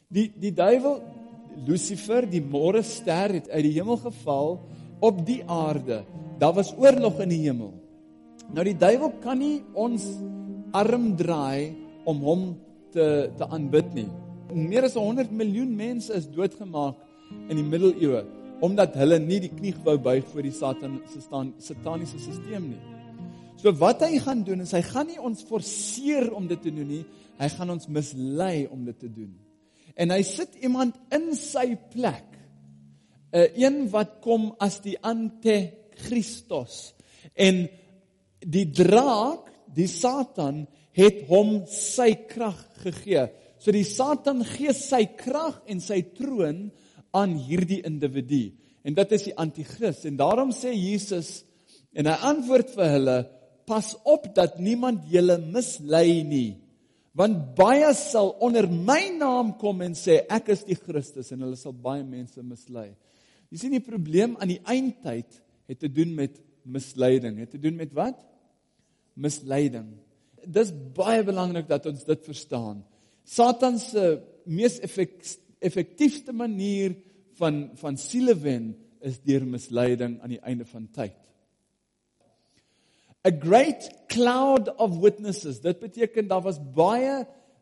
Die duiwel, Lucifer, die môrester, het uit die hemel geval op die aarde. Daar was oorlog in die hemel. Nou die duiwel kan nie ons arm draai om hom te aanbid nie. Meer as 100 miljoen mense is doodgemaak in die middeleeue, omdat hulle nie die knie wou buig voor die sataniese sisteem nie. So wat hy gaan doen, is hy gaan nie ons forceer om dit te doen nie, hy gaan ons mislei om dit te doen. En hy sit iemand in sy plek, een wat kom as die Antichristos. En die draak, die Satan, het hom sy krag gegee. So die Satan gee sy krag en sy troon aan hierdie individu. En dit is die Antichrist. En daarom sê Jesus, en hy antwoord vir hulle, pas op dat niemand julle mislei nie. Want baie sal onder my naam kom en sê, ek is die Christus, en hulle sal baie mense mislei. Jy sien die probleem aan die eindtyd het te doen met misleiding. Het te doen met wat? Misleiding. Dis baie belangrik dat ons dit verstaan. Satan se mees effektiefste manier van siele wen is deur misleiding aan die einde van tyd. A great cloud of witnesses. Dit beteken daar was baie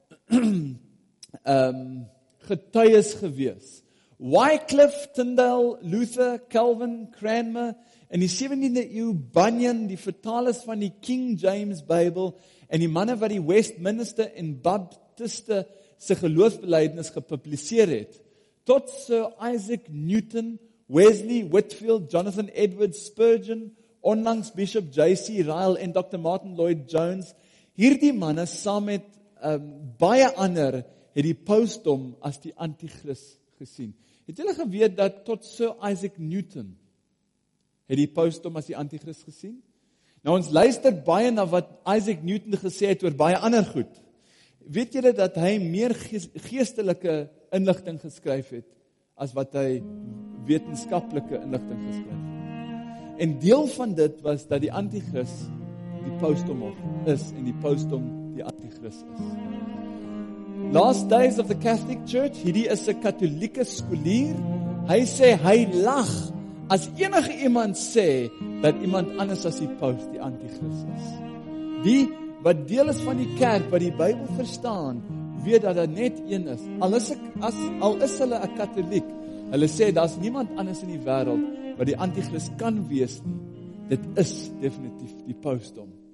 getuies gewees. Wycliffe, Tyndale, Luther, Calvin, Cranmer, in die 17de eeu Bunyan, die vertalers van die King James Bible, en die manne wat die Westminster en Baptiste se geloofsbelijdenis gepubliseer het, tot Sir Isaac Newton, Wesley, Whitefield, Jonathan Edwards, Spurgeon, onlangs Bishop J.C. Ryle en Dr. Martin Lloyd Jones, hierdie manne saam met baie ander het die paus hom as die Antichrist gesien. Het julle geweet dat tot Sir Isaac Newton het die paus hom as die Antichrist gesien? Nou ons luister baie na wat Isaac Newton gesê het oor baie ander goed. Weet julle dat hy meer geestelike inligting geskryf het as wat hy wetenskaplike inligting geskryf het? En deel van dit was dat die Antichrist die pausdom is en die pausdom die Antichrist is. Last Days of the Catholic Church, hierdie is 'n katholieke skoolier. Hy sê hy lag as enige iemand sê dat iemand anders as die paus die Antichrist is. Die wat deel is van die kerk, wat die Bybel verstaan, weet dat daar net een is. Al is hulle 'n katholiek, hulle sê daar's niemand anders in die wêreld wat die Antichrist kan wees nie. Dit is definitief die pausdom.